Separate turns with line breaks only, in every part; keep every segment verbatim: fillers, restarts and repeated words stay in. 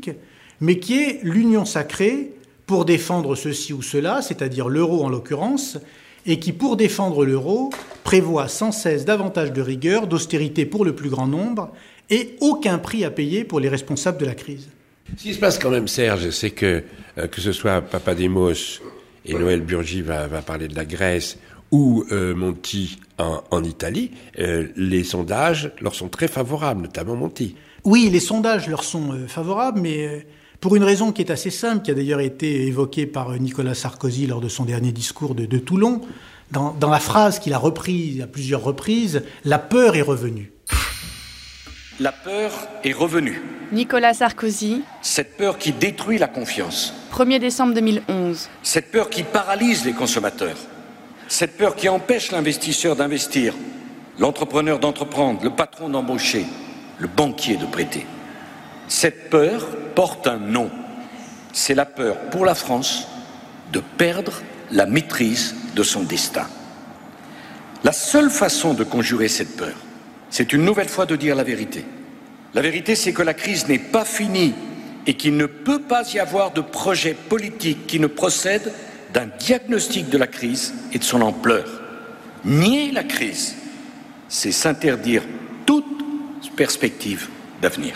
mais qui est l'union sacrée pour défendre ceci ou cela, c'est-à-dire l'euro en l'occurrence, et qui, pour défendre l'euro, prévoit sans cesse davantage de rigueur, d'austérité pour le plus grand nombre, et aucun prix à payer pour les responsables de la crise.
Ce qui se passe quand même, Serge, c'est que, euh, que ce soit Papademos et Noël Burgi va, va parler de la Grèce, ou euh, Monti en, en Italie, euh, les sondages leur sont très favorables, notamment Monti.
Oui, les sondages leur sont euh, favorables, mais euh, pour une raison qui est assez simple, qui a d'ailleurs été évoquée par Nicolas Sarkozy lors de son dernier discours de, de Toulon. Dans, dans la phrase qu'il a reprise à plusieurs reprises, « La peur est revenue ».
La peur est revenue.
Nicolas Sarkozy.
Cette peur qui détruit la confiance.
premier décembre deux mille onze.
Cette peur qui paralyse les consommateurs. Cette peur qui empêche l'investisseur d'investir, l'entrepreneur d'entreprendre, le patron d'embaucher, le banquier de prêter. Cette peur porte un nom. C'est la peur pour la France de perdre la maîtrise de son destin. La seule façon de conjurer cette peur, c'est une nouvelle fois de dire la vérité. La vérité, c'est que la crise n'est pas finie et qu'il ne peut pas y avoir de projet politique qui ne procède d'un diagnostic de la crise et de son ampleur. Nier la crise, c'est s'interdire toute perspective d'avenir.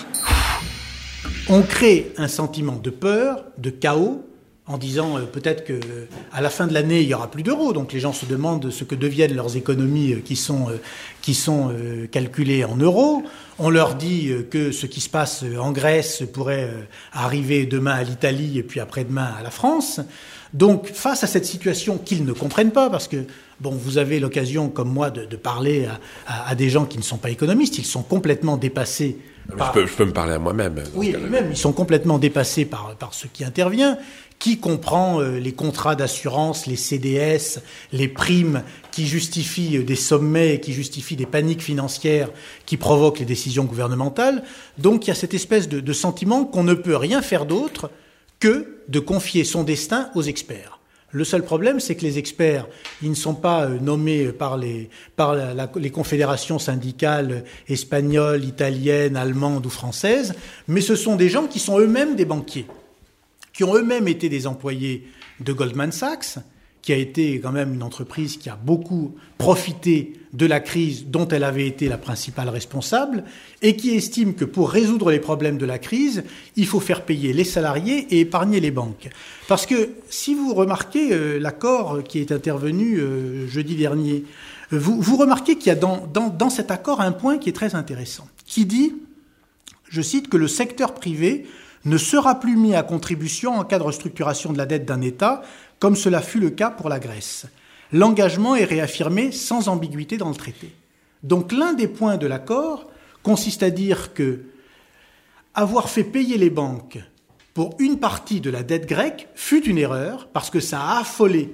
On crée un sentiment de peur, de chaos, en disant euh, peut-être que euh, à la fin de l'année il y aura plus d'euros, donc les gens se demandent ce que deviennent leurs économies euh, qui sont euh, qui sont euh, calculées en euros. On leur dit euh, que ce qui se passe en Grèce pourrait euh, arriver demain à l'Italie et puis après-demain à la France. Donc face à cette situation qu'ils ne comprennent pas, parce que bon, vous avez l'occasion comme moi de, de parler à, à, à des gens qui ne sont pas économistes, ils sont complètement dépassés. Par...
Je, peux, je peux me parler à moi-même.
Oui, même ils sont complètement dépassés par par ce qui intervient. Qui comprend euh, les contrats d'assurance, les C D S, les primes qui justifient des sommets, qui justifient des paniques financières qui provoquent les décisions gouvernementales. Donc il y a cette espèce de, de sentiment qu'on ne peut rien faire d'autre que de confier son destin aux experts. Le seul problème, c'est que les experts, ils ne sont pas nommés par les, par la, la, les confédérations syndicales espagnoles, italiennes, allemandes ou françaises, mais ce sont des gens qui sont eux-mêmes des banquiers, qui ont eux-mêmes été des employés de Goldman Sachs, qui a été quand même une entreprise qui a beaucoup profité de la crise dont elle avait été la principale responsable, et qui estime que pour résoudre les problèmes de la crise, il faut faire payer les salariés et épargner les banques. Parce que si vous remarquez euh, l'accord qui est intervenu euh, jeudi dernier, euh, vous, vous remarquez qu'il y a dans, dans, dans cet accord un point qui est très intéressant, qui dit, je cite, que le secteur privé ne sera plus mis à contribution en cas de restructuration de la dette d'un État, comme cela fut le cas pour la Grèce. L'engagement est réaffirmé sans ambiguïté dans le traité. Donc l'un des points de l'accord consiste à dire que avoir fait payer les banques pour une partie de la dette grecque fut une erreur, parce que ça a affolé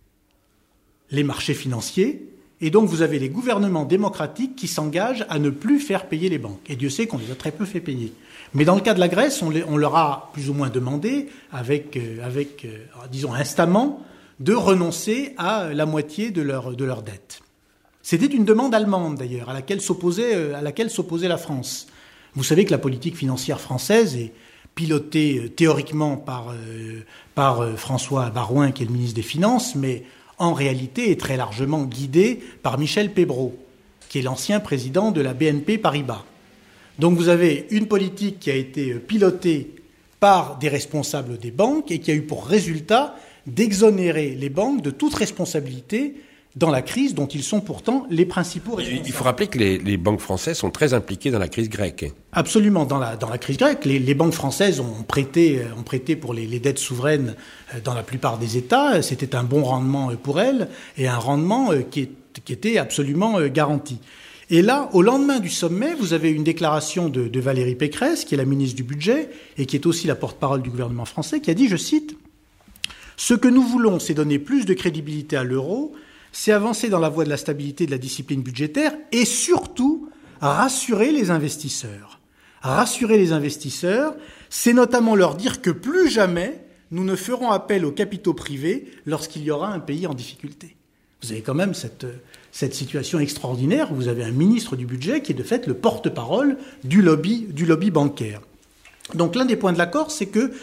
les marchés financiers, et donc vous avez les gouvernements démocratiques qui s'engagent à ne plus faire payer les banques. Et Dieu sait qu'on les a très peu fait payer. Mais dans le cas de la Grèce, on, les, on leur a plus ou moins demandé, avec, euh, avec euh, disons instamment, de renoncer à la moitié de leur, de leur dette. C'était une demande allemande d'ailleurs, à laquelle s'opposait, euh, à laquelle s'opposait la France. Vous savez que la politique financière française est pilotée euh, théoriquement par, euh, par euh, François Baroin, qui est le ministre des Finances, mais en réalité est très largement guidée par Michel Pébreau, qui est l'ancien président de la B N P Paribas. Donc vous avez une politique qui a été pilotée par des responsables des banques et qui a eu pour résultat d'exonérer les banques de toute responsabilité dans la crise dont ils sont pourtant les principaux responsables.
Il faut rappeler que les, les banques françaises sont très impliquées dans la crise grecque.
Absolument, dans la, dans la crise grecque. Les, les banques françaises ont prêté, ont prêté pour les, les dettes souveraines dans la plupart des États. C'était un bon rendement pour elles et un rendement qui, est, qui était absolument garanti. Et là, au lendemain du sommet, vous avez une déclaration de, de Valérie Pécresse, qui est la ministre du Budget et qui est aussi la porte-parole du gouvernement français, qui a dit, je cite, « Ce que nous voulons, c'est donner plus de crédibilité à l'euro, c'est avancer dans la voie de la stabilité et de la discipline budgétaire et surtout rassurer les investisseurs. Rassurer les investisseurs, c'est notamment leur dire que plus jamais nous ne ferons appel aux capitaux privés lorsqu'il y aura un pays en difficulté. » Vous avez quand même cette, cette situation extraordinaire où vous avez un ministre du budget qui est de fait le porte-parole du lobby, du lobby bancaire. Donc l'un des points de l'accord, c'est que